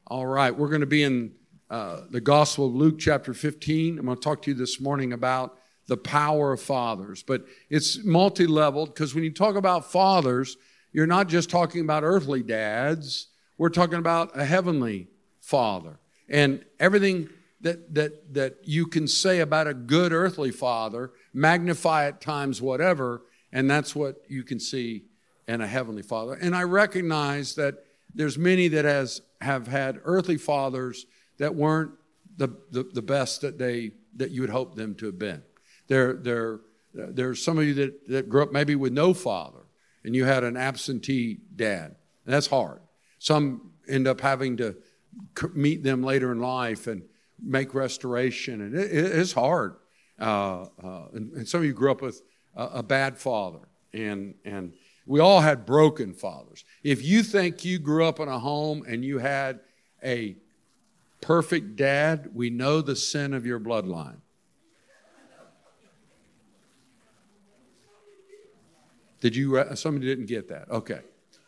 All right, we're going to be in the Gospel of Luke chapter 15. I'm going to talk to you this morning about the power of fathers. But it's multi-leveled because when you talk about fathers, you're not just talking about earthly dads. We're talking about a heavenly father. And everything that you can say about a good earthly father, magnify it times whatever, and that's what you can see in a heavenly father. And I recognize that there's many that have had earthly fathers that weren't the best that you would hope them to have been. There's some of you that grew up maybe with no father, and you had an absentee dad. And that's hard. Some end up having to meet them later in life and make restoration, and it is hard. And some of you grew up with a bad father, and we all had broken fathers. If you think you grew up in a home and you had a perfect dad, we know the sin of your bloodline. Somebody didn't get that? Okay.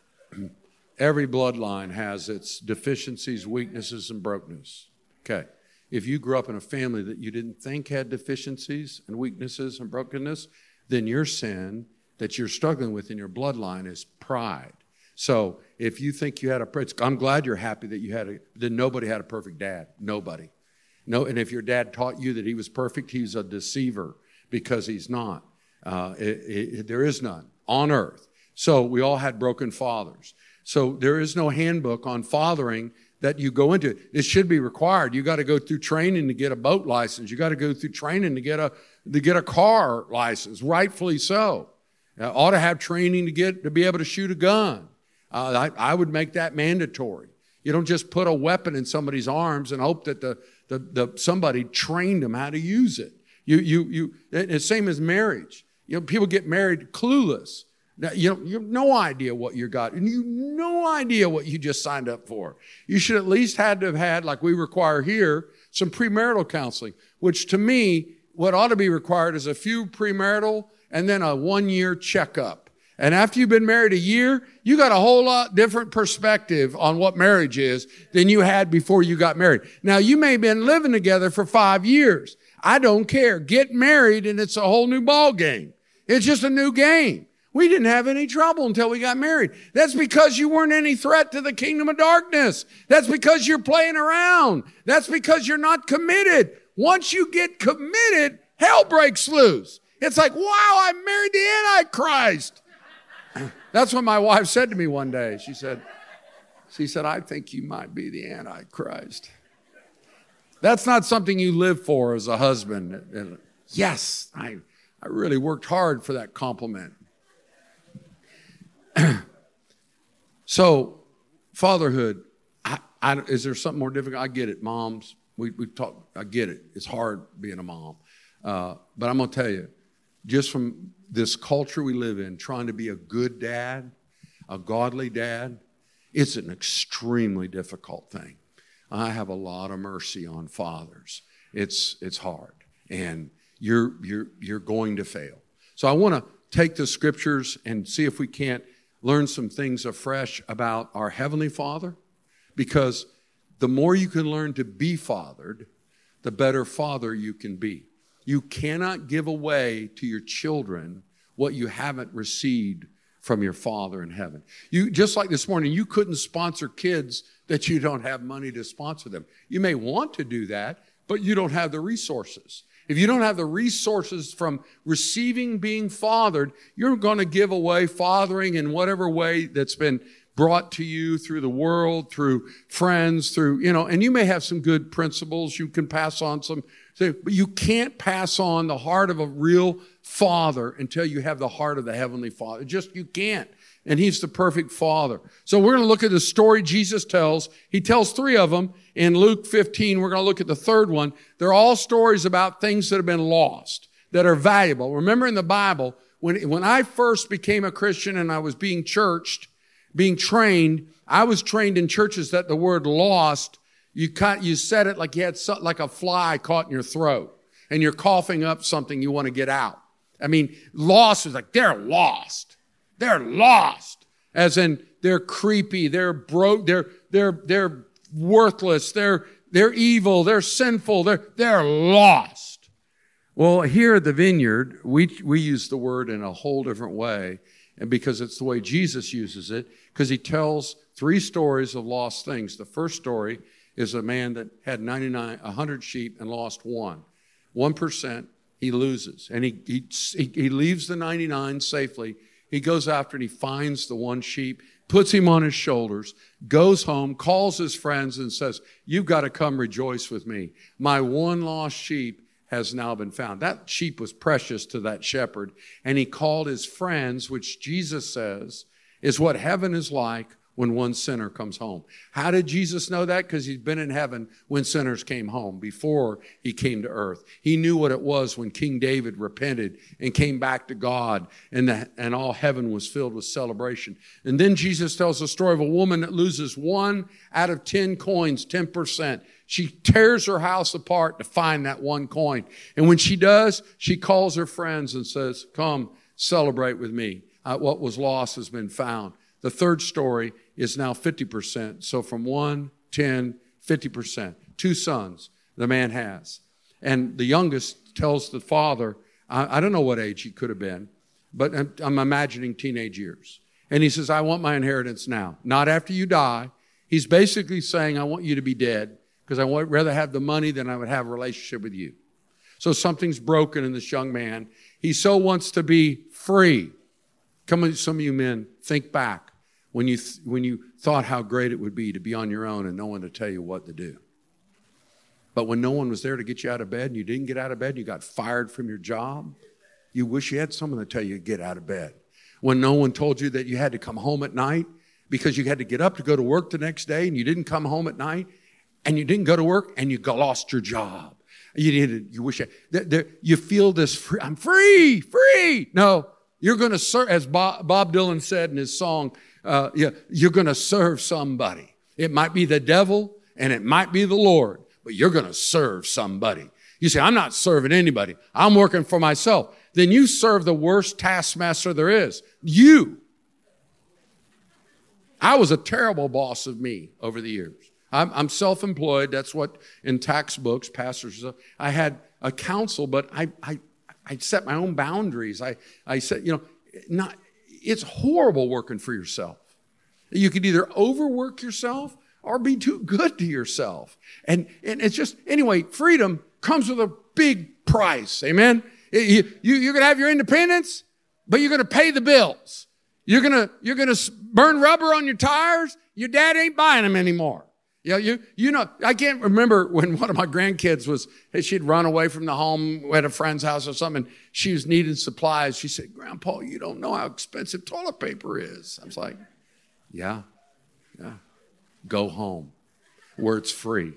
Every bloodline has its deficiencies, weaknesses, and brokenness. Okay. If you grew up in a family that you didn't think had deficiencies and weaknesses and brokenness, then your sin that you're struggling with in your bloodline is pride. So if you think you had I'm glad you're happy that nobody had a perfect dad. Nobody. No, and if your dad taught you that he was perfect, he's a deceiver because he's not. There is none on earth. So we all had broken fathers. So there is no handbook on fathering that you go into. It should be required. You got to go through training to get a boat license. You got to go through training to get a car license, rightfully so. Ought to have training to be able to shoot a gun. I would make that mandatory. You don't just put a weapon in somebody's arms and hope that somebody trained them how to use it. It's same as marriage. People get married clueless. Now, you have no idea what you got, and you have no idea what you just signed up for. You should at least had to have had, like we require here, some premarital counseling, which to me, what ought to be required is a few premarital and then a 1-year checkup. And after you've been married a year, you got a whole lot different perspective on what marriage is than you had before you got married. Now, you may have been living together for 5 years. I don't care. Get married and it's a whole new ball game. It's just a new game. We didn't have any trouble until we got married. That's because you weren't any threat to the kingdom of darkness. That's because you're playing around. That's because you're not committed. Once you get committed, hell breaks loose. It's like, wow, I married the Antichrist. That's what my wife said to me one day. She said, I think you might be the Antichrist. That's not something you live for as a husband. Yes, I really worked hard for that compliment. So, fatherhood, is there something more difficult? I get it, moms. We've talked, I get it. It's hard being a mom. But I'm going to tell you, just from this culture we live in, trying to be a good dad, a godly dad, it's an extremely difficult thing. I have a lot of mercy on fathers. It's hard, and you're going to fail. So I want to take the scriptures and see if we can't learn some things afresh about our Heavenly Father, because the more you can learn to be fathered, the better father you can be. You cannot give away to your children what you haven't received from your Father in heaven. Just like this morning, you couldn't sponsor kids that you don't have money to sponsor them. You may want to do that, but you don't have the resources. If you don't have the resources from receiving being fathered, you're going to give away fathering in whatever way that's been brought to you through the world, through friends, and you may have some good principles. You can pass on some, but you can't pass on the heart of a real father until you have the heart of the Heavenly Father. You can't. And he's the perfect father. So we're going to look at the story Jesus tells. He tells 3 of them in Luke 15. We're going to look at the third one. They're all stories about things that have been lost, that are valuable. Remember in the Bible, when I first became a Christian and I was being trained, I was trained in churches that the word lost, you said it like you had like a fly caught in your throat and you're coughing up something you want to get out. I mean, lost is like, they're lost. They're lost. As in, they're creepy, they're broke, they're worthless. They're evil. They're sinful. They're lost. Well, here at the Vineyard, we use the word in a whole different way, and because it's the way Jesus uses it, because he tells 3 stories of lost things. The first story is a man that had 100 sheep and lost one. 1% he loses, and he leaves the 99 safely. He goes after and he finds the one sheep, puts him on his shoulders, goes home, calls his friends and says, "You've got to come rejoice with me. My one lost sheep has now been found." That sheep was precious to that shepherd. And he called his friends, which Jesus says is what heaven is like when one sinner comes home. How did Jesus know that? Because he's been in heaven when sinners came home before he came to earth. He knew what it was when King David repented and came back to God, and all heaven was filled with celebration. And then Jesus tells the story of a woman that loses 1 out of 10 coins, 10%. She tears her house apart to find that one coin. And when she does, she calls her friends and says, "Come celebrate with me. What was lost has been found." The third story is now 50%. So from 1, 10, 50%. 2 sons the man has. And the youngest tells the father, I don't know what age he could have been, but I'm imagining teenage years. And he says, "I want my inheritance now, not after you die." He's basically saying, "I want you to be dead because I would rather have the money than I would have a relationship with you." So something's broken in this young man. He so wants to be free. Come on, some of you men, think back when you thought how great it would be to be on your own and no one to tell you what to do. But when no one was there to get you out of bed and you didn't get out of bed and you got fired from your job, you wish you had someone to tell you to get out of bed. When no one told you that you had to come home at night because you had to get up to go to work the next day and you didn't come home at night and you didn't go to work and you lost your job. You wish you feel this free. I'm free. No, you're going to serve, as Bob Dylan said in his song, you're going to serve somebody. It might be the devil and it might be the Lord, but you're going to serve somebody. You say, "I'm not serving anybody. I'm working for myself." Then you serve the worst taskmaster there is. You. I was a terrible boss of me over the years. I'm self-employed. That's what in tax books, pastors, I had a counsel, but I set my own boundaries. I said, it's horrible working for yourself. You could either overwork yourself or be too good to yourself. And it's just, anyway, freedom comes with a big price. Amen? You're going to have your independence, but you're going to pay the bills. You're going to burn rubber on your tires. Your dad ain't buying them anymore. I can't remember when one of my grandkids she'd run away from the home at a friend's house or something. She was needing supplies. She said, "Grandpa, you don't know how expensive toilet paper is." I was like, yeah. Go home where it's free.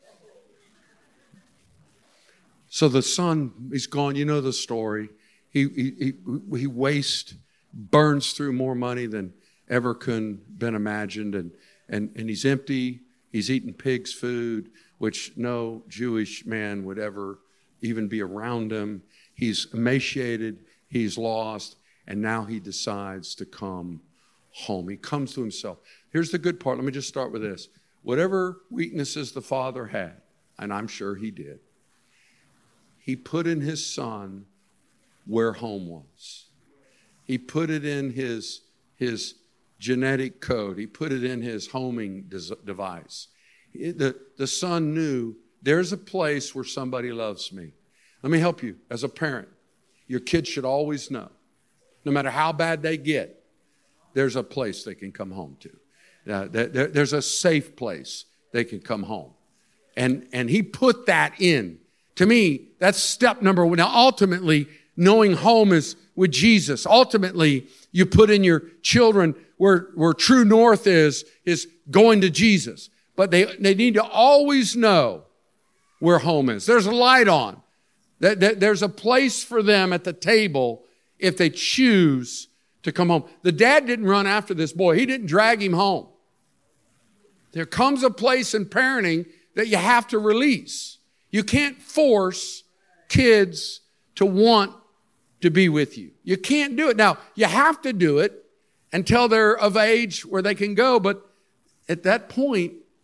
So the son, he's gone. You know the story. He burns through more money than ever could been imagined. And he's empty. He's eating pig's food, which no Jewish man would ever even be around him. He's emaciated. He's lost. And now he decides to come home. He comes to himself. Here's the good part. Let me just start with this. Whatever weaknesses the father had, and I'm sure he did, he put in his son where home was. He put it in his genetic code. He put it in his homing device. The son knew there's a place where somebody loves me. Let me help you. As a parent, your kids should always know, no matter how bad they get, there's a place they can come home to. There's a safe place they can come home. And he put that in. To me, that's step number one. Now, ultimately, knowing home is with Jesus. Ultimately, you put in your children where true north is going to Jesus. But they need to always know where home is. There's a light on. There's a place for them at the table if they choose to come home. The dad didn't run after this boy. He didn't drag him home. There comes a place in parenting that you have to release. You can't force kids to want to be with you. You can't do it. Now, you have to do it until they're of age where they can go. But at that point,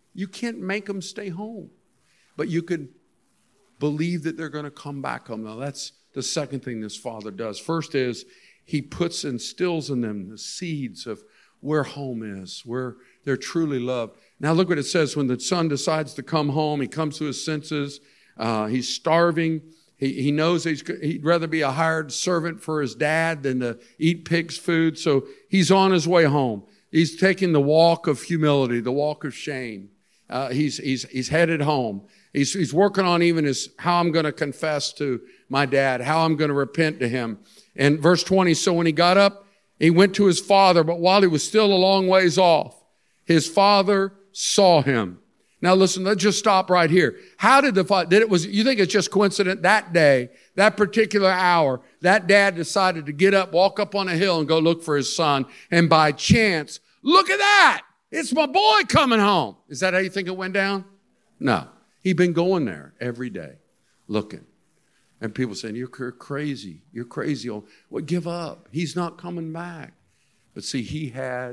You can't make them stay home. But you can believe that they're going to come back home. Now, that's the second thing this father does. First is he instills in them the seeds of where home is, where they're truly loved. Now, look what it says. When the son decides to come home, he comes to his senses. He's starving. He knows he'd rather be a hired servant for his dad than to eat pig's food. So he's on his way home. He's taking the walk of humility, the walk of shame. He's headed home. He's working on even how I'm going to confess to my dad, how I'm going to repent to him. And verse 20, so when he got up, he went to his father, but while he was still a long ways off, his father saw him. Now listen, let's just stop right here. How did you think it's just coincident that day, that particular hour, that dad decided to get up, walk up on a hill and go look for his son. And by chance, look at that. It's my boy coming home. Is that how you think it went down? No. He'd been going there every day, looking. And people saying, you're crazy. You're crazy. Well, give up. He's not coming back. But see, he had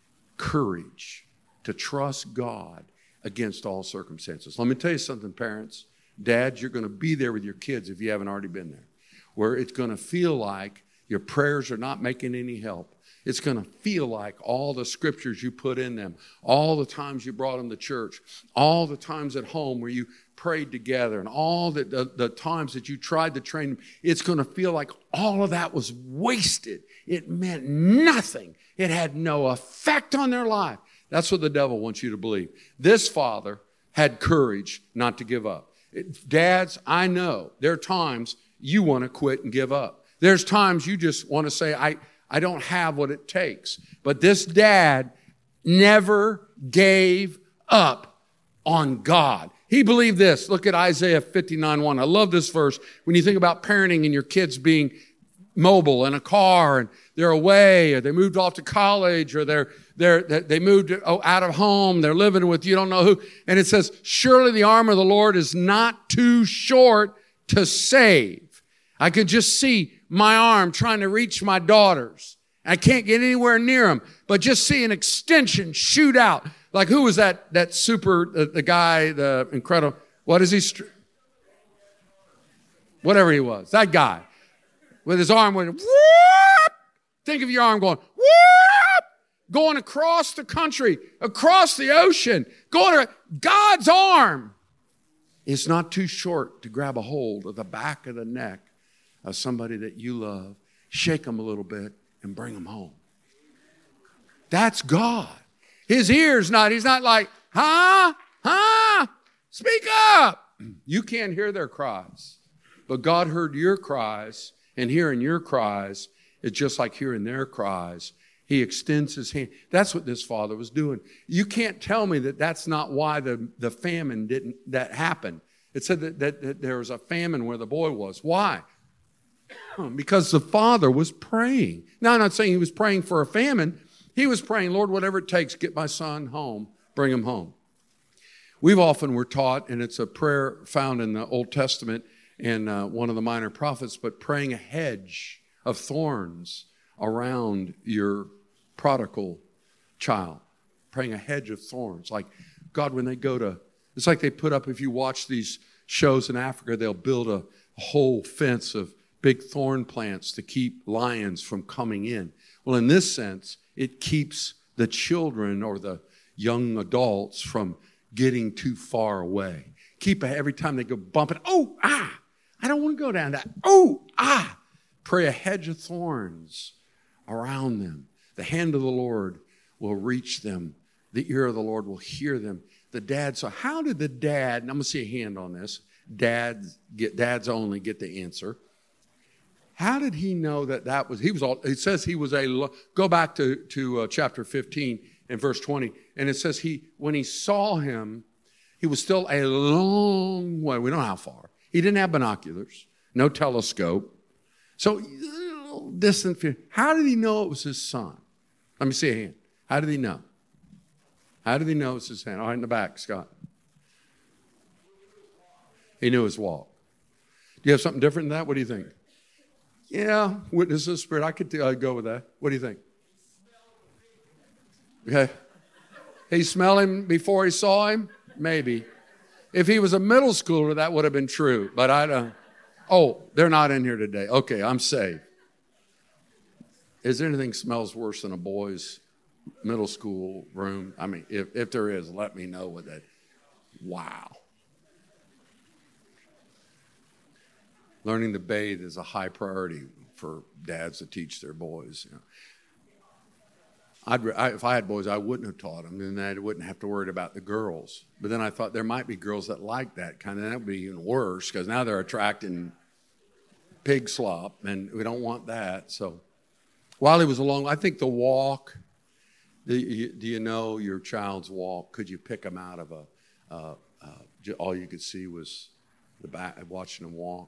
courage to trust God against all circumstances. Let me tell you something, parents. Dads, you're going to be there with your kids if you haven't already been there, where it's going to feel like your prayers are not making any help. It's going to feel like all the scriptures you put in them, all the times you brought them to church, all the times at home where you prayed together, and all the times that you tried to train them, it's going to feel like all of that was wasted. It meant nothing. It had no effect on their life. That's what the devil wants you to believe. This father had courage not to give up. Dads, I know there are times you want to quit and give up. There's times you just want to say, I don't have what it takes. But this dad never gave up on God. He believed this. Look at Isaiah 59:1. I love this verse. When you think about parenting and your kids being mobile in a car and they're away, or they moved off to college, or they moved out of home, they're living with you don't know who. And it says, surely the arm of the Lord is not too short to save. I could just see my arm trying to reach my daughters. I can't get anywhere near them, but just see an extension shoot out. Like who was that the guy, the incredible, what is he? Whatever he was, that guy with his arm went, whoop! Think of your arm going, whoop! Going across the country, across the ocean, God's arm is not too short to grab a hold of the back of the neck of somebody that you love, shake them a little bit, and bring them home. That's God. His ear's he's not like, speak up. You can't hear their cries, but God heard your cries, and hearing your cries is just like hearing their cries. He extends his hand. That's what this father was doing. You can't tell me that that's not why the famine that happened. It said that there was a famine where the boy was. Why? Because the father was praying. Now, I'm not saying he was praying for a famine. He was praying, Lord, whatever it takes, get my son home, bring him home. We've often were taught, and it's a prayer found in the Old Testament in one of the minor prophets, but praying a hedge of thorns around your prodigal child. Praying a hedge of thorns. Like, God, when they it's like they put up, if you watch these shows in Africa, they'll build a whole fence of big thorn plants to keep lions from coming in. Well, in this sense, it keeps the children or the young adults from getting too far away. Every time they go bumping, I don't want to go down that. Pray a hedge of thorns around them. The hand of the Lord will reach them. The ear of the Lord will hear them. So how did the dad, and I'm going to see a hand on this, dads only get the answer. How did he know that was, it says he was go back to chapter 15 and verse 20, and it says when he saw him, he was still a long way, we don't know how far. He didn't have binoculars, no telescope. So, distant. How did he know it was his son? Let me see a hand. How did he know? How did he know it was his son? All right, in the back, Scott. He knew his walk. Do you have something different than that? What do you think? Yeah, witness of the Spirit. I could go with that. What do you think? Okay. He smelled him before he saw him? Maybe. If he was a middle schooler, that would have been true. But I don't. Oh, they're not in here today. Okay, I'm safe. Is there anything smells worse than a boy's middle school room? I mean, if there is, let me know what that. Wow. Learning to bathe is a high priority for dads to teach their boys. You know. If I had boys, I wouldn't have taught them, and I wouldn't have to worry about the girls. But then I thought there might be girls that like that kind of. That would be even worse because now they're attracting pig slop, and we don't want that. So while he was along, I think the walk. Do you know your child's walk? Could you pick them out of all you could see was the back, watching them walk?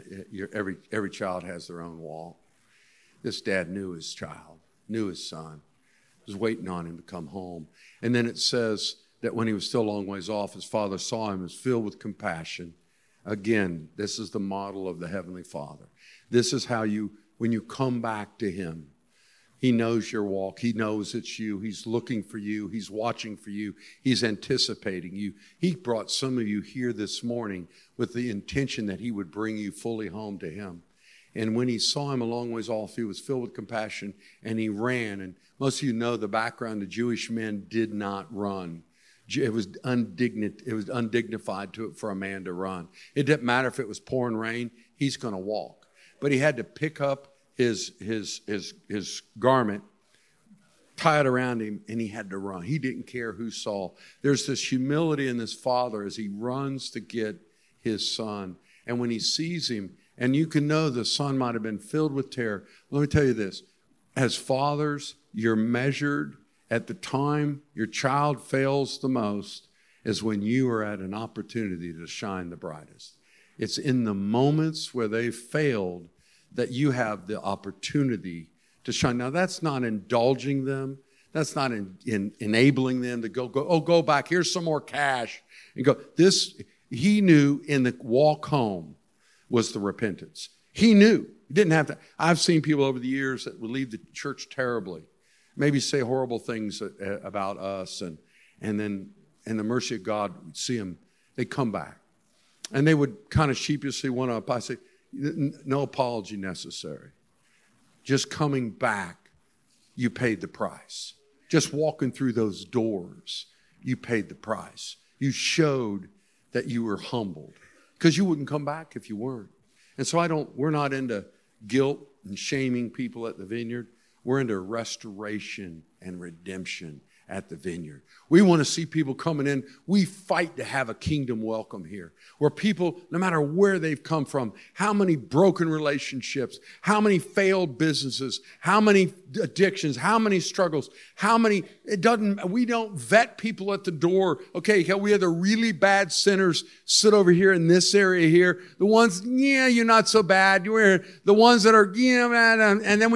Every child has their own walk. This dad knew his child, knew his son, was waiting on him to come home. And then it says that when he was still a long ways off, his father saw him, was filled with compassion. Again, this is the model of the Heavenly Father. This is how when you come back to him, he knows your walk. He knows it's you. He's looking for you. He's watching for you. He's anticipating you. He brought some of you here this morning with the intention that he would bring you fully home to him. And when he saw him a long ways off, he was filled with compassion and he ran. And most of you know the background. The Jewish men did not run. It was undignified for a man to run. It didn't matter if it was pouring rain. He's going to walk. But he had to pick up his garment, tie it around him, and he had to run. He didn't care who saw. There's this humility in this father as he runs to get his son. And when he sees him, and you can know the son might have been filled with terror. Let me tell you this. As fathers, you're measured at the time your child fails the most is when you are at an opportunity to shine the brightest. It's in the moments where they failed that you have the opportunity to shine. Now, that's not indulging them. That's not enabling them to go back. Here's some more cash. And go. This, he knew in the walk home was the repentance. He knew. He didn't have to. I've seen people over the years that would leave the church terribly, maybe say horrible things about us, and then in the mercy of God, we'd see them. They'd come back. And they would kind of sheepishly want to, I say, no apology necessary. Just coming back, you paid the price. Just walking through those doors, you paid the price. You showed that you were humbled because you wouldn't come back if you weren't. And so we're not into guilt and shaming people at the vineyard. We're into restoration and redemption at the vineyard. We want to see people coming in. We fight to have a kingdom welcome here where people, no matter where they've come from, how many broken relationships, how many failed businesses, how many addictions, how many struggles, we don't vet people at the door. Okay, we have the really bad sinners sit over here in this area here. The ones, you're not so bad. You're the ones that are, and then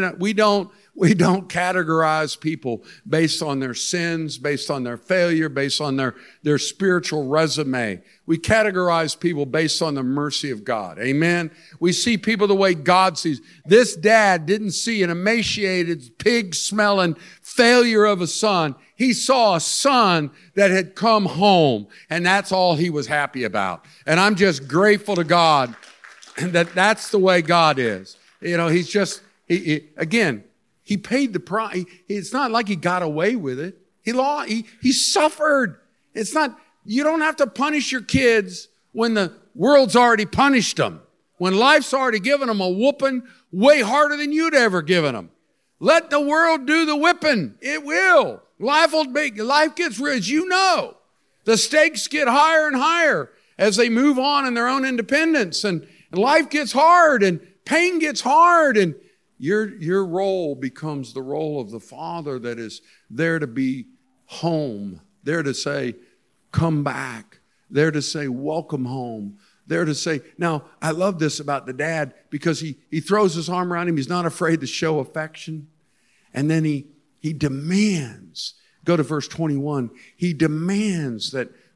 we don't categorize people based on their sins, based on their failure, based on their spiritual resume. We categorize people based on the mercy of God. Amen? We see people the way God sees. This dad didn't see an emaciated, pig-smelling failure of a son. He saw a son that had come home, and that's all he was happy about. And I'm just grateful to God that that's the way God is. He's just, again, he paid the price. It's not like he got away with it. He suffered. It's not, you don't have to punish your kids when the world's already punished them. When life's already given them a whooping way harder than you'd ever given them. Let the world do the whipping. It will. Life gets real, as you know. The stakes get higher and higher as they move on in their own independence. And life gets hard and pain gets hard, and your role becomes the role of the father that is there to be home, there to say, come back, there to say, welcome home, there to say, now, I love this about the dad because he throws his arm around him. He's not afraid to show affection. And then he demands, go to verse 21, he demands that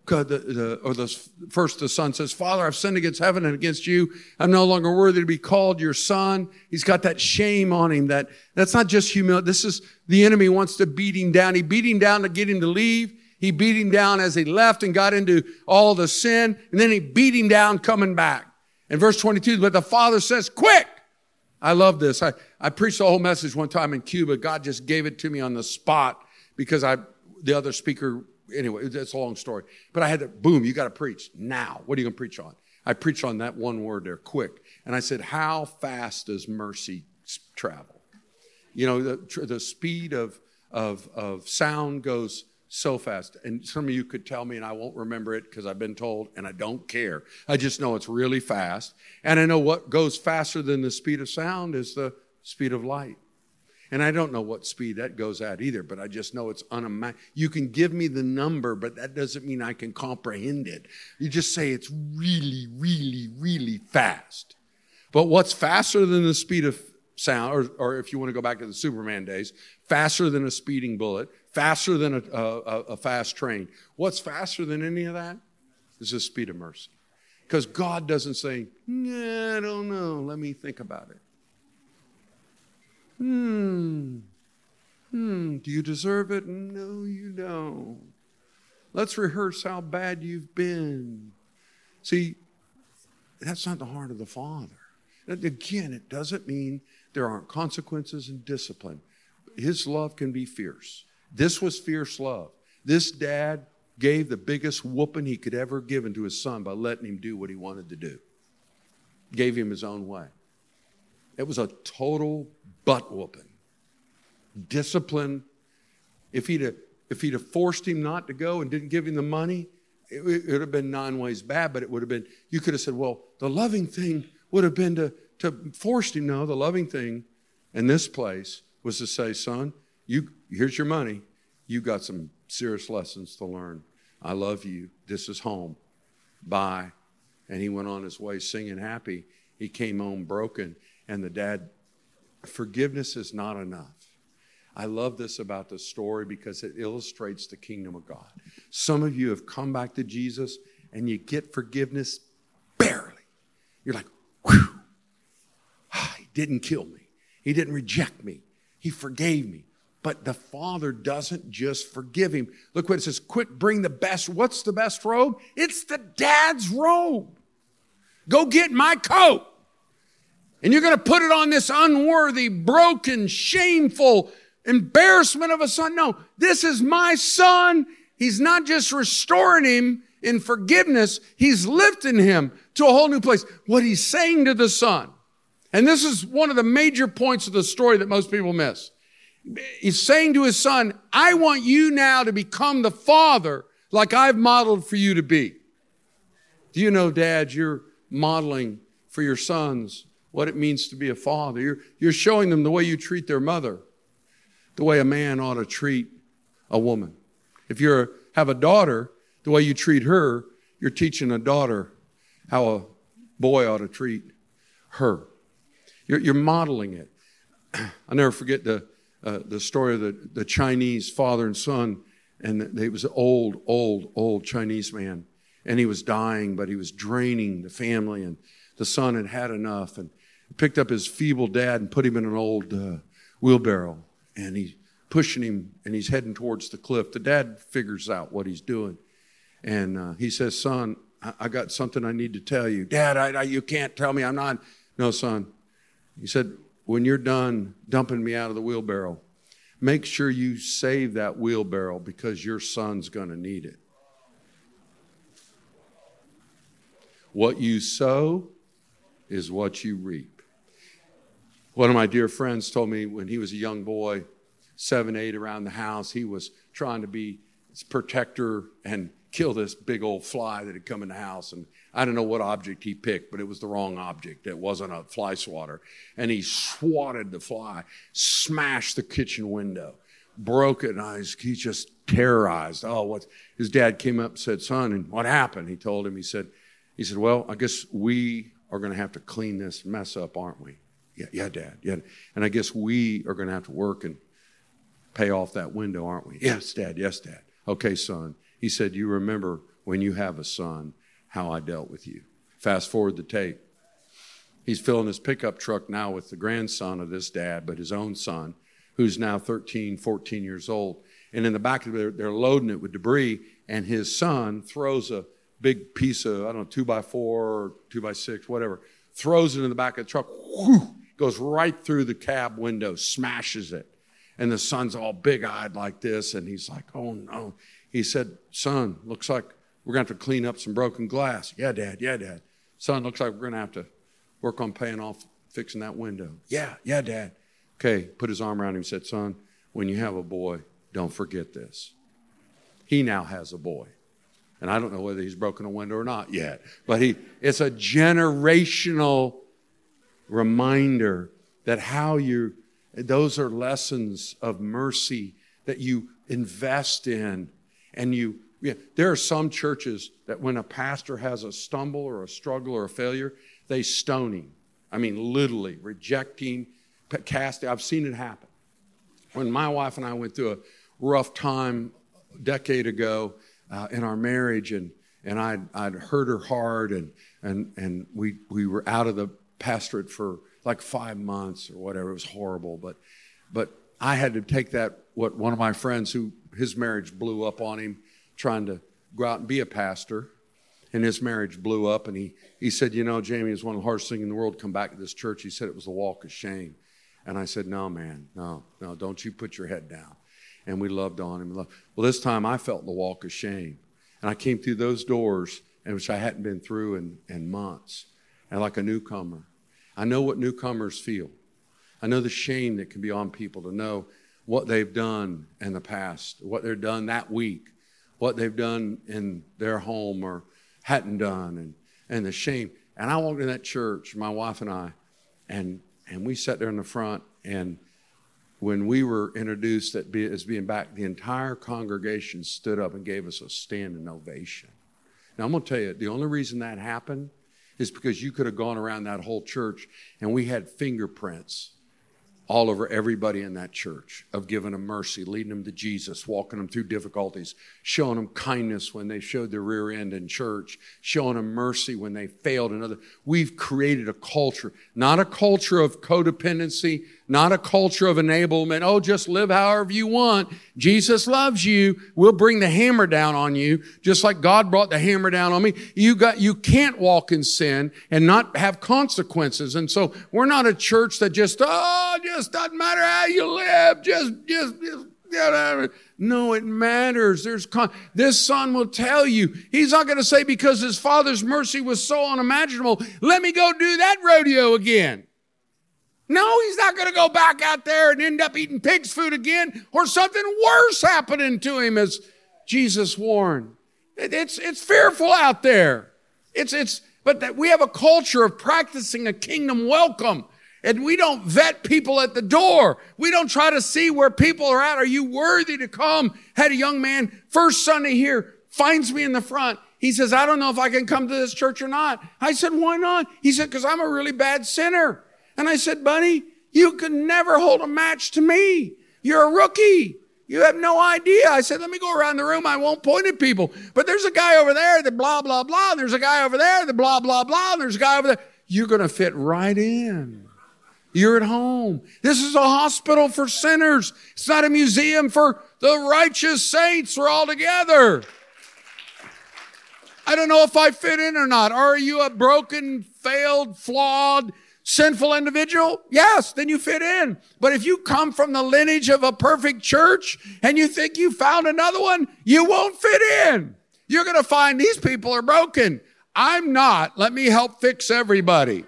First the son says, Father, I've sinned against heaven and against you. I'm no longer worthy to be called your son. He's got that shame on him. That's not just humility. This is the enemy wants to beat him down. He beat him down to get him to leave. He beat him down as he left and got into all the sin. And then he beat him down coming back. In verse 22, but the father says, quick. I love this. I preached the whole message one time in Cuba. God just gave it to me on the spot because the other speaker, anyway, it's a long story. But I had to, boom, you got to preach now. What are you going to preach on? I preached on that one word there, quick. And I said, how fast does mercy travel? You know, the speed of sound goes so fast. And some of you could tell me, and I won't remember it because I've been told, and I don't care. I just know it's really fast. And I know what goes faster than the speed of sound is the speed of light. And I don't know what speed that goes at either, but I just know it's unimaginable. You can give me the number, but that doesn't mean I can comprehend it. You just say it's really, really, really fast. But what's faster than the speed of sound, or if you want to go back to the Superman days, faster than a speeding bullet, faster than a fast train. What's faster than any of that is the speed of mercy. Because God doesn't say, I don't know, let me think about it. Do you deserve it? No, you don't. Let's rehearse how bad you've been. See, that's not the heart of the Father. Again, it doesn't mean there aren't consequences and discipline. His love can be fierce. This was fierce love. This dad gave the biggest whooping he could ever give to his son by letting him do what he wanted to do. Gave him his own way. It was a total butt whooping. Discipline. If he'd have forced him not to go and didn't give him the money, it would have been 9 ways bad, but it would have been, you could have said, well, the loving thing would have been to force him. No, the loving thing in this place was to say, son, here's your money. You got some serious lessons to learn. I love you. This is home. Bye. And he went on his way singing happy. He came home broken. And the dad, forgiveness is not enough. I love this about the story because it illustrates the kingdom of God. Some of you have come back to Jesus and you get forgiveness barely. You're like, whew, he didn't kill me. He didn't reject me. He forgave me. But the Father doesn't just forgive him. Look what it says, quick, bring the best. What's the best robe? It's the dad's robe. Go get my coat. And you're going to put it on this unworthy, broken, shameful embarrassment of a son. No, this is my son. He's not just restoring him in forgiveness. He's lifting him to a whole new place. What he's saying to the son, and this is one of the major points of the story that most people miss. He's saying to his son, I want you now to become the father like I've modeled for you to be. Do you know, Dad, you're modeling for your sons what it means to be a father. You're showing them the way you treat their mother, the way a man ought to treat a woman. If you have a daughter, the way you treat her, you're teaching a daughter how a boy ought to treat her. You're modeling it. I'll never forget the story of the Chinese father and son, and he was an old Chinese man, and he was dying, but he was draining the family, and the son had had enough, and picked up his feeble dad and put him in an old wheelbarrow, and he's pushing him, and he's heading towards the cliff. The dad figures out what he's doing, and he says, son, I got something I need to tell you. Dad, you can't tell me. I'm not. No, son. He said, when you're done dumping me out of the wheelbarrow, make sure you save that wheelbarrow because your son's going to need it. What you sow is what you reap. One of my dear friends told me when he was a young boy, 7, 8, around the house, he was trying to be his protector and kill this big old fly that had come in the house. And I don't know what object he picked, but it was the wrong object. It wasn't a fly swatter. And he swatted the fly, smashed the kitchen window, broke it, and he's just terrorized. His dad came up and said, son, and what happened? He told him, he said, well, I guess we are going to have to clean this mess up, aren't we? Yeah, Dad. Yeah. And I guess we are going to have to work and pay off that window, aren't we? Yes, Dad. Yes, Dad. Okay, son. He said, you remember when you have a son, how I dealt with you. Fast forward the tape. He's filling his pickup truck now with the grandson of this dad, but his own son, who's now 13, 14 years old. And in the back of it, they're loading it with debris, and his son throws a big piece of, 2x4 or 2x6, whatever, throws it in the back of the truck, whoo, goes right through the cab window, smashes it. And the son's all big-eyed like this, and he's like, oh, no. He said, son, looks like we're going to have to clean up some broken glass. Yeah, Dad. Son, looks like we're going to have to work on paying off fixing that window. Yeah, Dad. Okay, put his arm around him and said, son, when you have a boy, don't forget this. He now has a boy. And I don't know whether he's broken a window or not yet. But it's a generational reminder that those are lessons of mercy that you invest in. And there are some churches that when a pastor has a stumble or a struggle or a failure, they stone him. I mean, literally rejecting, casting. I've seen it happen. When my wife and I went through a rough time a decade ago in our marriage, and I'd hurt her hard, and we were out of the pastorate for like 5 months or whatever. It was horrible, but I had to take one of my friends who his marriage blew up on him, trying to go out and be a pastor, and his marriage blew up, and he said, Jamie, it's one of the hardest things in the world to come back to this church. He said it was a walk of shame. And I said, no, man, no, don't you put your head down. And we loved on him. Well, this time I felt the walk of shame. And I came through those doors, which I hadn't been through in months, and like a newcomer. I know what newcomers feel. I know the shame that can be on people to know what they've done in the past, what they've done that week, what they've done in their home or hadn't done, and the shame. And I walked in that church, my wife and I, and we sat there in the front, and when we were introduced as being back, the entire congregation stood up and gave us a standing ovation. Now, I'm going to tell you, the only reason that happened is because you could have gone around that whole church, and we had fingerprints all over everybody in that church of giving them mercy, leading them to Jesus, walking them through difficulties, showing them kindness when they showed their rear end in church, showing them mercy when they failed another. We've created a culture, not a culture of codependency, not a culture of enablement. Oh, just live however you want. Jesus loves you. We'll bring the hammer down on you, just like God brought the hammer down on me. You can't walk in sin and not have consequences. And so we're not a church that just doesn't matter how you live. Just no, it matters. This son will tell you. He's not going to say because his father's mercy was so unimaginable, let me go do that rodeo again. No, he's not going to go back out there and end up eating pig's food again or something worse happening to him, as Jesus warned. It's fearful out there. But we have a culture of practicing a kingdom welcome. And we don't vet people at the door. We don't try to see where people are at. Are you worthy to come? Had a young man, first Sunday here, finds me in the front. He says, I don't know if I can come to this church or not. I said, why not? He said, because I'm a really bad sinner. And I said, buddy, you could never hold a match to me. You're a rookie. You have no idea. I said, let me go around the room. I won't point at people. But there's a guy over there that blah, blah, blah. And there's a guy over there that blah, blah, blah. And there's a guy over there. You're going to fit right in. You're at home. This is a hospital for sinners. It's not a museum for the righteous saints. We're all together. I don't know if I fit in or not. Are you a broken, failed, flawed, sinful individual? Yes, then you fit in. But if you come from the lineage of a perfect church and you think you found another one, you won't fit in. You're going to find these people are broken. I'm not. Let me help fix everybody.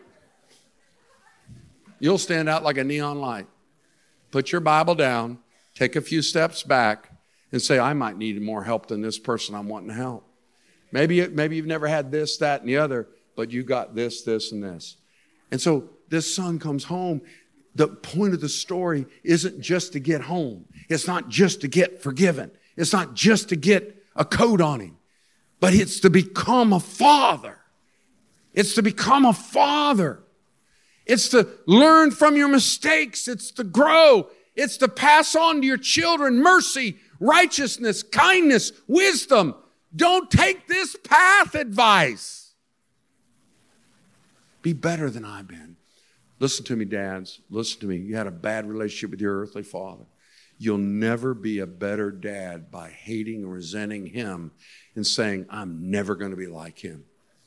You'll stand out like a neon light. Put your Bible down, take a few steps back, and say, I might need more help than this person I'm wanting to help. Maybe you've never had this, that, and the other, but you got this, this, and this. And so this son comes home. The point of the story isn't just to get home. It's not just to get forgiven. It's not just to get a coat on him, but it's to become a father. It's to become a father. It's to learn from your mistakes. It's to grow. It's to pass on to your children mercy, righteousness, kindness, wisdom, Don't take this path advice. Be better than I've been. Listen to me, dads. Listen to me. You had a bad relationship with your earthly father. You'll never be a better dad by hating and resenting him and saying, I'm never going to be like him.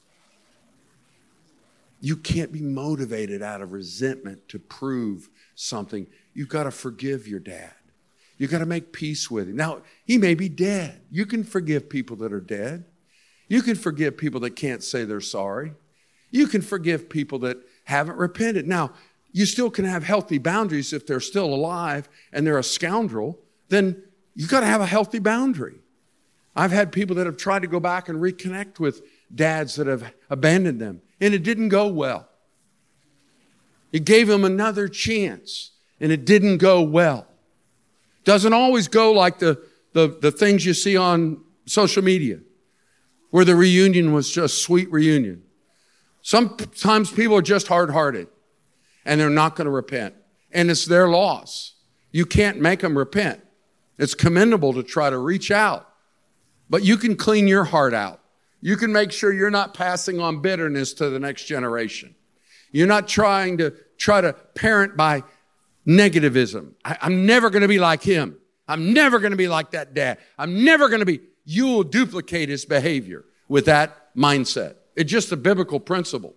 You can't be motivated out of resentment to prove something. You've got to forgive your dad. You've got to make peace with him. Now, he may be dead. You can forgive people that are dead. You can forgive people that can't say they're sorry. You can forgive people that haven't repented. Now, you still can have healthy boundaries if they're still alive and they're a scoundrel. Then you've got to have a healthy boundary. I've had people that have tried to go back and reconnect with dads that have abandoned them, and it didn't go well. It gave them another chance, and it didn't go well. Doesn't always go like the things you see on social media, where the reunion was just sweet reunion. Sometimes people are just hard-hearted, and they're not going to repent, and it's their loss. You can't make them repent. It's commendable to try to reach out, but you can clean your heart out. You can make sure you're not passing on bitterness to the next generation. You're not trying to parent by negativism. I'm never going to be like him. I'm never going to be like that dad. I'm never going to be. You will duplicate his behavior with that mindset. It's just a biblical principle.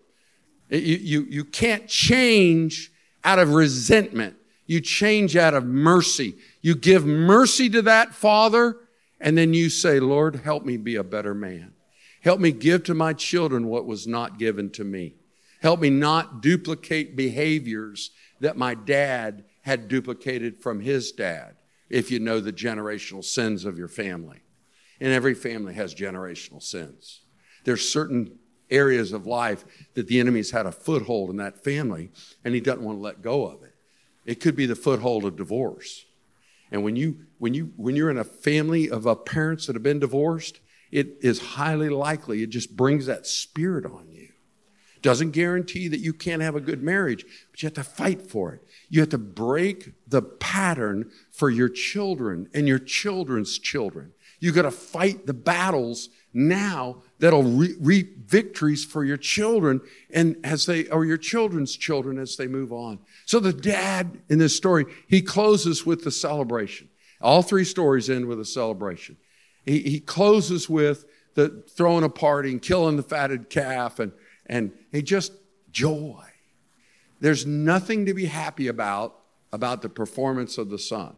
You can't change out of resentment. You change out of mercy. You give mercy to that father, and then you say, Lord, help me be a better man. Help me give to my children what was not given to me. Help me not duplicate behaviors that my dad had duplicated from his dad, if you know the generational sins of your family. And every family has generational sins. There's certain areas of life that the enemy's had a foothold in that family, and he doesn't want to let go of it. It could be the foothold of divorce. And when you're in a family of parents that have been divorced, it is highly likely it just brings that spirit on you. Doesn't guarantee that you can't have a good marriage, but you have to fight for it. You have to break the pattern for your children and your children's children. You've got to fight the battles now that'll reap victories for your children and or your children's children as they move on. So the dad in this story, he closes with the celebration. All three stories end with a celebration. He closes with the throwing a party and killing the fatted calf and he just joy. There's nothing to be happy about the performance of the son,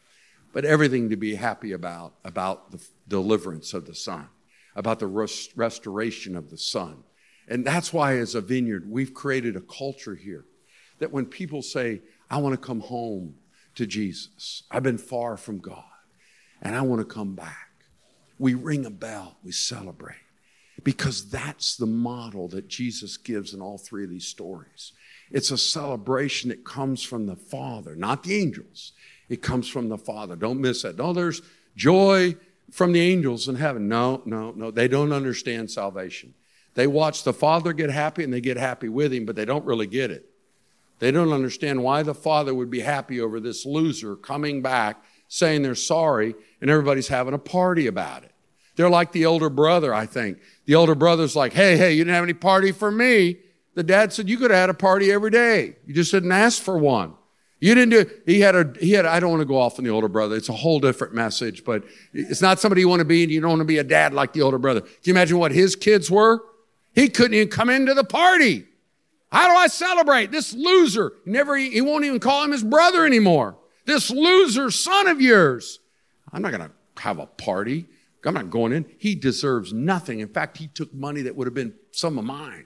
but everything to be happy about the deliverance of the son, about the restoration of the son. And that's why as a vineyard, we've created a culture here that when people say, I want to come home to Jesus, I've been far from God, and I want to come back. We ring a bell, we celebrate, because that's the model that Jesus gives in all three of these stories. It's a celebration that comes from the Father, not the angels. It comes from the Father. Don't miss that. No, there's joy from the angels in heaven. No. They don't understand salvation. They watch the Father get happy and they get happy with him, but they don't really get it. They don't understand why the Father would be happy over this loser coming back, saying they're sorry, and everybody's having a party about it. They're like the older brother, I think. The older brother's like, hey, you didn't have any party for me. The dad said, you could have had a party every day. You just didn't ask for one. You didn't do it. He had, I don't want to go off on the older brother. It's a whole different message, but it's not somebody you want to be, and you don't want to be a dad like the older brother. Can you imagine what his kids were? He couldn't even come into the party. How do I celebrate this loser? He won't even call him his brother anymore. This loser son of yours. I'm not going to have a party. I'm not going in. He deserves nothing. In fact, he took money that would have been some of mine.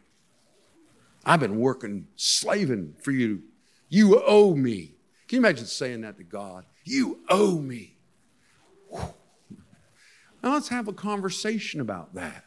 I've been working, slaving for you. You owe me. Can you imagine saying that to God? You owe me. Whew. Now let's have a conversation about that.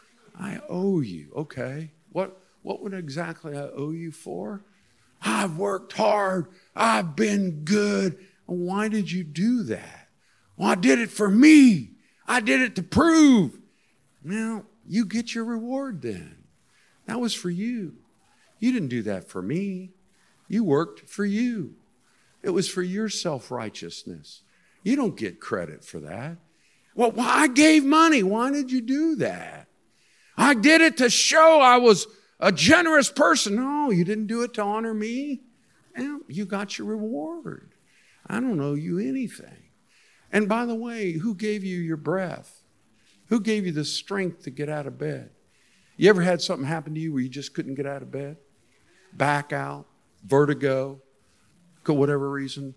I owe you. Okay. What would exactly I owe you for? I've worked hard. I've been good. Why did you do that? Well, I did it for me. I did it to prove. Now, you get your reward then. That was for you. You didn't do that for me. You worked for you. It was for your self-righteousness. You don't get credit for that. Well, I gave money. Why did you do that? I did it to show I was a generous person. No, you didn't do it to honor me. Well, you got your reward. I don't owe you anything. And by the way, who gave you your breath? Who gave you the strength to get out of bed? You ever had something happen to you where you just couldn't get out of bed? Back out, vertigo, for whatever reason?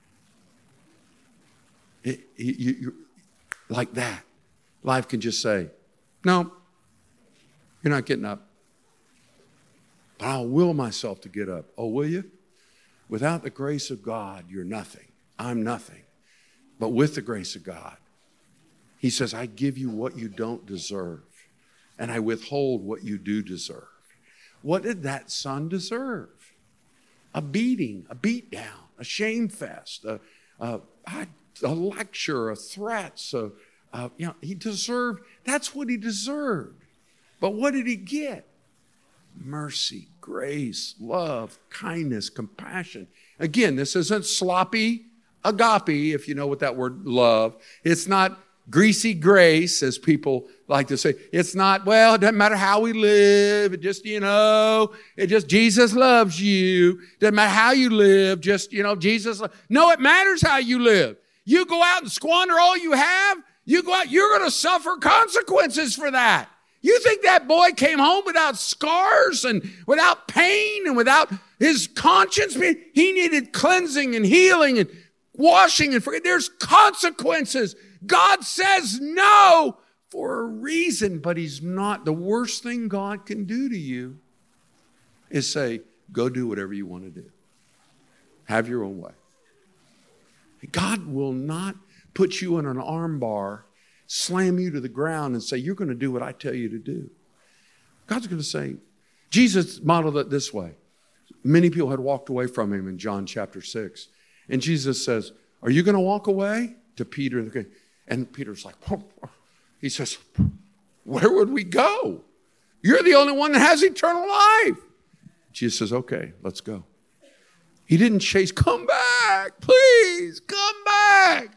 Like that. Life can just say, no, you're not getting up. But I'll will myself to get up. Oh, will you? Without the grace of God, you're nothing. I'm nothing. But with the grace of God, he says, I give you what you don't deserve, and I withhold what you do deserve. What did that son deserve? A beating, a beatdown, a shame fest, a lecture, a threat. So, he deserved, that's what he deserved. But what did he get? Mercy, grace, love, kindness, compassion. Again, this isn't sloppy agape, if you know what that word love. It's not greasy grace, as people like to say. It's not, well, it doesn't matter how we live. It just, Jesus loves you. Doesn't matter how you live. Just, Jesus. No, it matters how you live. You go out and squander all you have. You go out, you're going to suffer consequences for that. You think that boy came home without scars and without pain and without his conscience? He needed cleansing and healing and washing and forgiveness. There's consequences. God says no for a reason, but he's not. The worst thing God can do to you is say, go do whatever you want to do. Have your own way. God will not put you in an arm bar, slam you to the ground and say, you're going to do what I tell you to do. God's going to say, Jesus modeled it this way. Many people had walked away from him in John chapter 6. And Jesus says, are you going to walk away? To Peter. And Peter's like, he says, where would we go? You're the only one that has eternal life. Jesus says, okay, let's go. He didn't chase, come back, please, come back.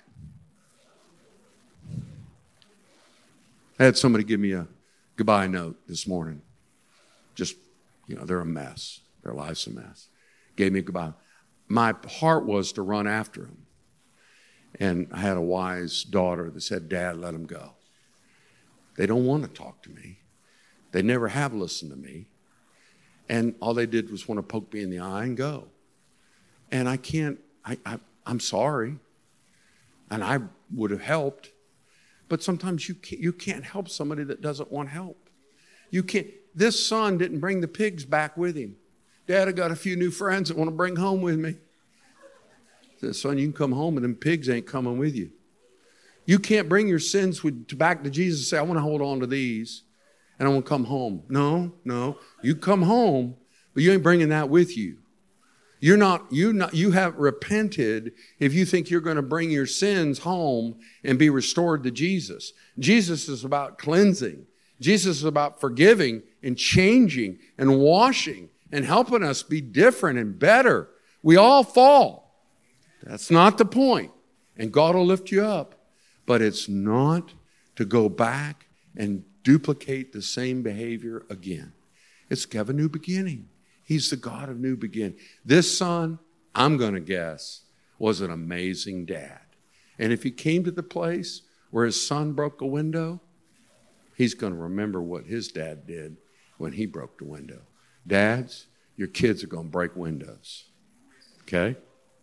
I had somebody give me a goodbye note this morning. Just, they're a mess. Their life's a mess. Gave me a goodbye. My heart was to run after him. And I had a wise daughter that said, Dad, let them go. They don't want to talk to me. They never have listened to me. And all they did was want to poke me in the eye and go. And I can't, I'm sorry. And I would have helped. But sometimes you can't help somebody that doesn't want help. You can't. This son didn't bring the pigs back with him. Dad, I got a few new friends that want to bring home with me. I said, son, you can come home and them pigs ain't coming with you. You can't bring your sins back to Jesus and say, I want to hold on to these and I want to come home. No. You come home, but you ain't bringing that with you. You haven't repented if you think you're going to bring your sins home and be restored to Jesus. Jesus is about cleansing. Jesus is about forgiving and changing and washing and helping us be different and better. We all fall. That's not the point. And God will lift you up. But it's not to go back and duplicate the same behavior again. It's to have a new beginning. He's the God of new beginning. This son, I'm going to guess, was an amazing dad. And if he came to the place where his son broke a window, he's going to remember what his dad did when he broke the window. Dads, your kids are going to break windows. Okay?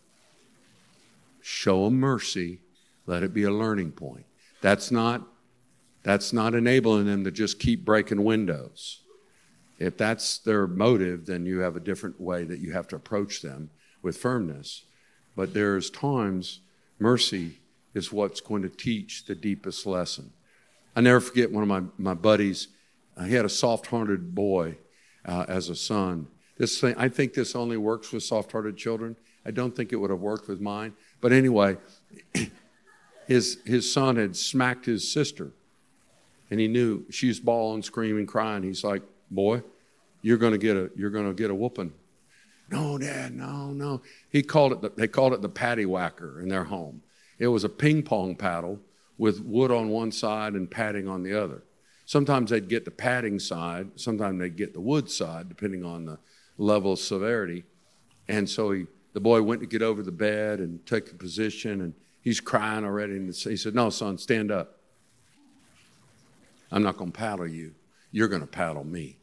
Show them mercy. Let it be a learning point. That's not enabling them to just keep breaking windows. If that's their motive, then you have a different way that you have to approach them with firmness. But there's times mercy is what's going to teach the deepest lesson. I never forget one of my buddies. He had a soft-hearted boy as a son. I think this only works with soft-hearted children. I don't think it would have worked with mine. But anyway, his son had smacked his sister. And he knew she was bawling, screaming, crying. He's like, boy, you're going to get a whooping. No, Dad, no. They called it the patty whacker in their home. It was a ping pong paddle with wood on one side and padding on the other. Sometimes they'd get the padding side, sometimes they'd get the wood side, depending on the level of severity. And so the boy went to get over the bed and take a position, and he's crying already. And he said, "No, son, stand up. I'm not going to paddle you. You're going to paddle me."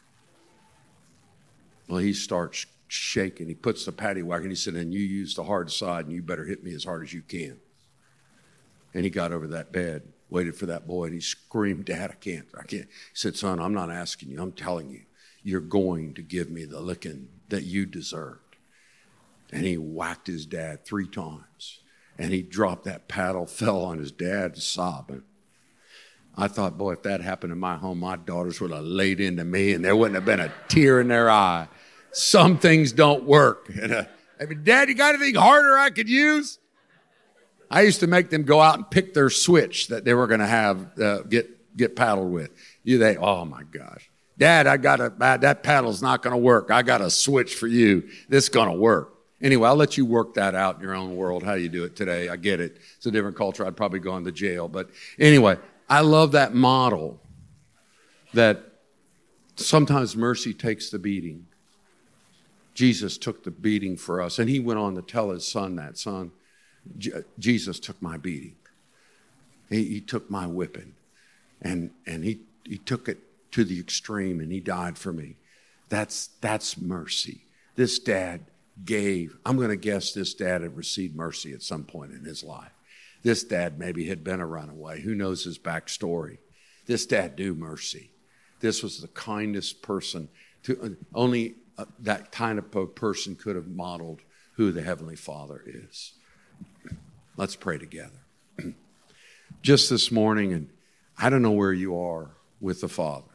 Well, he starts shaking. He puts the paddy wagon. He said, "And you use the hard side, and you better hit me as hard as you can." And he got over that bed, waited for that boy, and he screamed, "Dad, I can't. He said, "Son, I'm not asking you. I'm telling you, you're going to give me the licking that you deserved." And he whacked his dad 3 times. And he dropped that paddle, fell on his dad, sobbing. I thought, boy, if that happened in my home, my daughters would have laid into me and there wouldn't have been a tear in their eye. Some things don't work. And, Dad, you got anything harder I could use? I used to make them go out and pick their switch that they were going to have get paddled with. Oh my gosh. Dad, that paddle's not going to work. I got a switch for you. This is going to work. Anyway, I'll let you work that out in your own world, how you do it today. I get it. It's a different culture. I'd probably go into jail. But anyway, I love that model that sometimes mercy takes the beating. Jesus took the beating for us, and he went on to tell his son that, "Son, Jesus took my beating. He took my whipping, and he took it to the extreme, and he died for me." That's mercy. This dad gave. I'm going to guess this dad had received mercy at some point in his life. This dad maybe had been a runaway. Who knows his backstory? This dad knew mercy. This was the kindest person. Only that kind of a person could have modeled who the Heavenly Father is. Let's pray together. Just this morning, and I don't know where you are with the Father,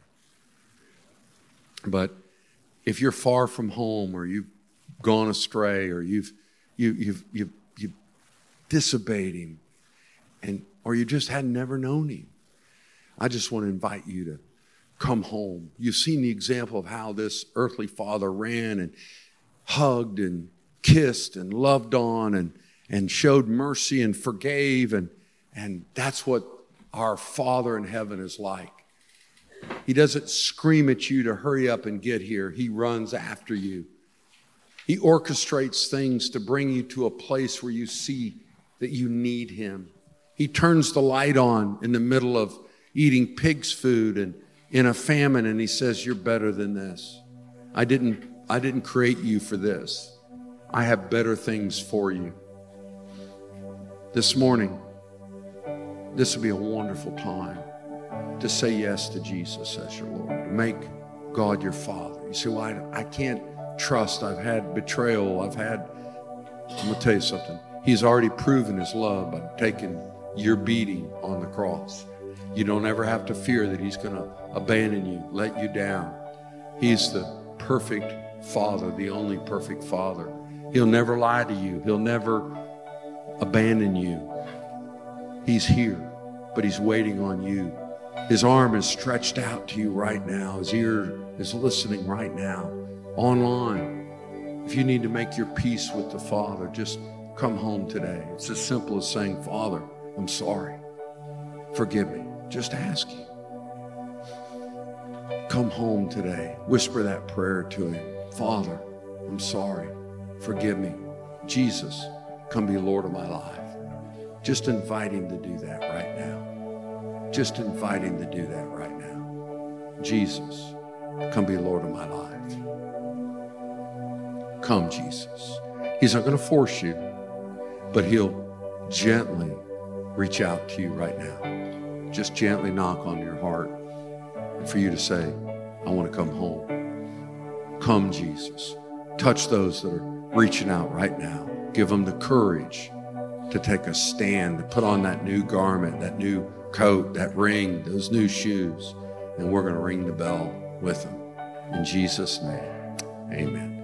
but if you're far from home, or you've gone astray, or you've disobeyed him, or you just had never known him, I just want to invite you to come home. You've seen the example of how this earthly father ran and hugged and kissed and loved on and showed mercy and forgave, and that's what our Father in heaven is like. He doesn't scream at you to hurry up and get here. He runs after you. He orchestrates things to bring you to a place where you see that you need him. He turns the light on in the middle of eating pig's food and in a famine, and he says, "You're better than this. I didn't create you for this. I have better things for you." This morning, this would be a wonderful time to say yes to Jesus as your Lord, to make God your Father. You say, "Well, I can't trust. I've had betrayal. I'm going to tell you something. He's already proven his love by taking your beating on the cross. You don't ever have to fear that he's going to abandon you, let you down. He's the perfect Father, the only perfect Father. He'll never lie to you. He'll never abandon you. He's here, but he's waiting on you. His arm is stretched out to you right now. His ear is listening right now. Online, if you need to make your peace with the Father, just come home today. It's as simple as saying, "Father, I'm sorry. Forgive me." Just ask him. Come home today. Whisper that prayer to him. "Father, I'm sorry. Forgive me. Jesus, come be Lord of my life." Just invite him to do that right now. Just invite him to do that right now. "Jesus, come be Lord of my life." Come, Jesus. He's not going to force you, but he'll gently reach out to you right now. Just gently knock on your heart, and for you to say, "I want to come home." Come, Jesus. Touch those that are reaching out right now. Give them the courage to take a stand, to put on that new garment, that new coat, that ring, those new shoes, and we're going to ring the bell with them. In Jesus' name, amen.